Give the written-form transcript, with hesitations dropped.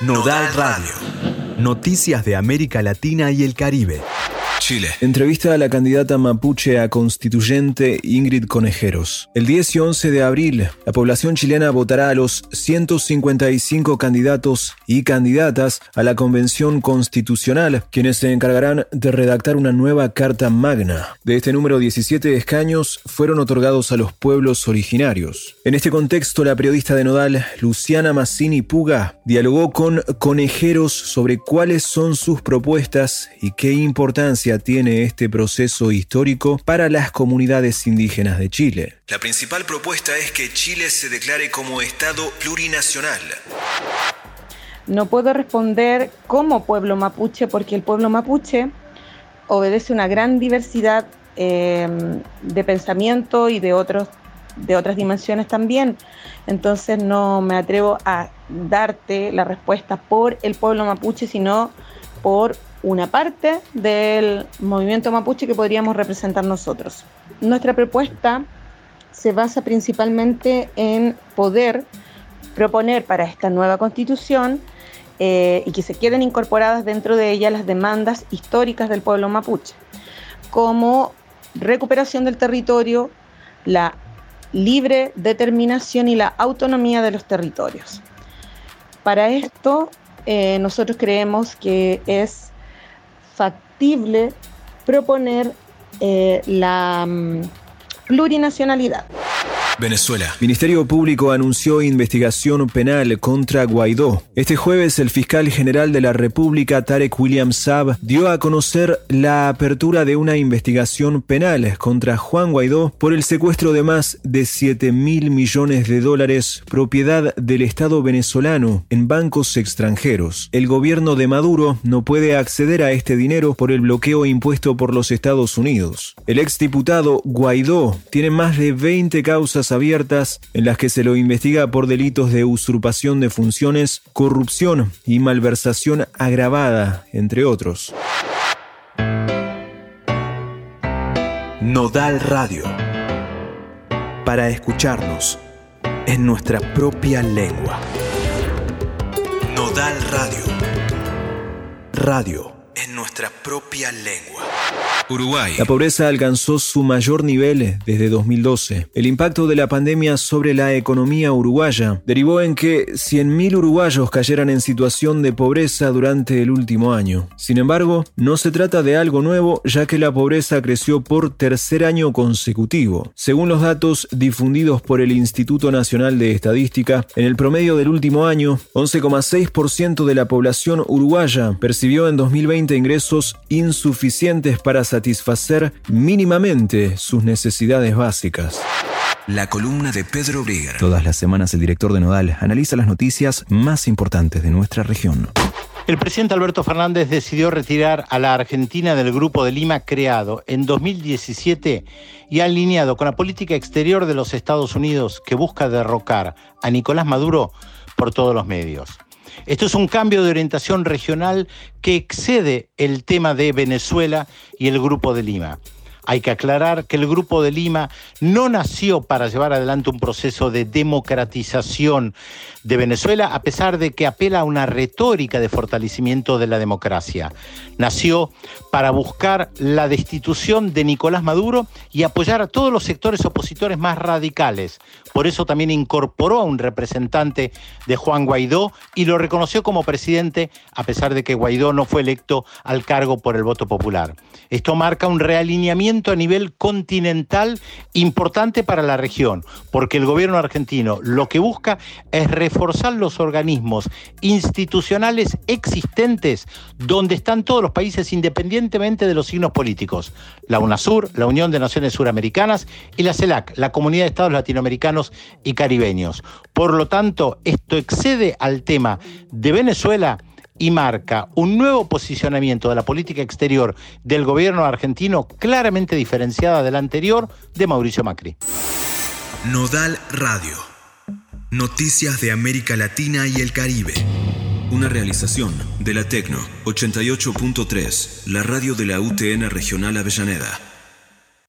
Nodal Radio. Noticias de América Latina y el Caribe. Chile. Entrevista a la candidata mapuche a constituyente Ingrid Conejeros. El 10 y 11 de abril, la población chilena votará a los 155 candidatos y candidatas a la Convención Constitucional, quienes se encargarán de redactar una nueva Carta Magna. De este número, 17 escaños fueron otorgados a los pueblos originarios. En este contexto, la periodista de Nodal, Luciana Massini Puga, dialogó con Conejeros sobre cuáles son sus propuestas y qué importancia tiene este proceso histórico para las comunidades indígenas de Chile. La principal propuesta es que Chile se declare como Estado plurinacional. No puedo responder como pueblo mapuche porque el pueblo mapuche obedece una gran diversidad de pensamiento y de otras dimensiones también. Entonces no me atrevo a darte la respuesta por el pueblo mapuche, sino por una parte del movimiento mapuche que podríamos representar nosotros. Nuestra propuesta se basa principalmente en poder proponer para esta nueva constitución y que se queden incorporadas dentro de ella las demandas históricas del pueblo mapuche, como recuperación del territorio, la libre determinación y la autonomía de los territorios. Para esto, nosotros creemos que es factible proponer la plurinacionalidad. Venezuela. Ministerio Público anunció investigación penal contra Guaidó. Este jueves, el fiscal general de la República, Tarek William Saab, dio a conocer la apertura de una investigación penal contra Juan Guaidó por el secuestro de más de $7.000 millones, propiedad del Estado venezolano, en bancos extranjeros. El gobierno de Maduro no puede acceder a este dinero por el bloqueo impuesto por los Estados Unidos. El exdiputado Guaidó tiene más de 20 causas abiertas en las que se lo investiga por delitos de usurpación de funciones, corrupción y malversación agravada, entre otros. Nodal Radio. Para escucharnos en nuestra propia lengua. Nodal Radio. Radio en nuestra propia lengua. Uruguay. La pobreza alcanzó su mayor nivel desde 2012. El impacto de la pandemia sobre la economía uruguaya derivó en que 100.000 uruguayos cayeran en situación de pobreza durante el último año. Sin embargo, no se trata de algo nuevo, ya que la pobreza creció por tercer año consecutivo. Según los datos difundidos por el Instituto Nacional de Estadística, en el promedio del último año, 11,6% de la población uruguaya percibió en 2020 ingresos insuficientes para satisfacer mínimamente sus necesidades básicas. La columna de Pedro Brigger. Todas las semanas el director de Nodal analiza las noticias más importantes de nuestra región. El presidente Alberto Fernández decidió retirar a la Argentina del Grupo de Lima creado en 2017 y alineado con la política exterior de los Estados Unidos que busca derrocar a Nicolás Maduro por todos los medios. Esto es un cambio de orientación regional que excede el tema de Venezuela y el Grupo de Lima. Hay que aclarar que el Grupo de Lima no nació para llevar adelante un proceso de democratización de Venezuela, a pesar de que apela a una retórica de fortalecimiento de la democracia. Nació para buscar la destitución de Nicolás Maduro y apoyar a todos los sectores opositores más radicales. Por eso también incorporó a un representante de Juan Guaidó y lo reconoció como presidente, a pesar de que Guaidó no fue electo al cargo por el voto popular. Esto marca un realineamiento a nivel continental importante para la región, porque el gobierno argentino lo que busca es reforzar los organismos institucionales existentes donde están todos los países independientemente de los signos políticos. La UNASUR, la Unión de Naciones Suramericanas, y la CELAC, la Comunidad de Estados Latinoamericanos y Caribeños. Por lo tanto, esto excede al tema de Venezuela y marca un nuevo posicionamiento de la política exterior del gobierno argentino claramente diferenciada del anterior de Mauricio Macri. Nodal Radio. Noticias de América Latina y el Caribe. Una realización de la Tecno 88.3, la radio de la UTN Regional Avellaneda.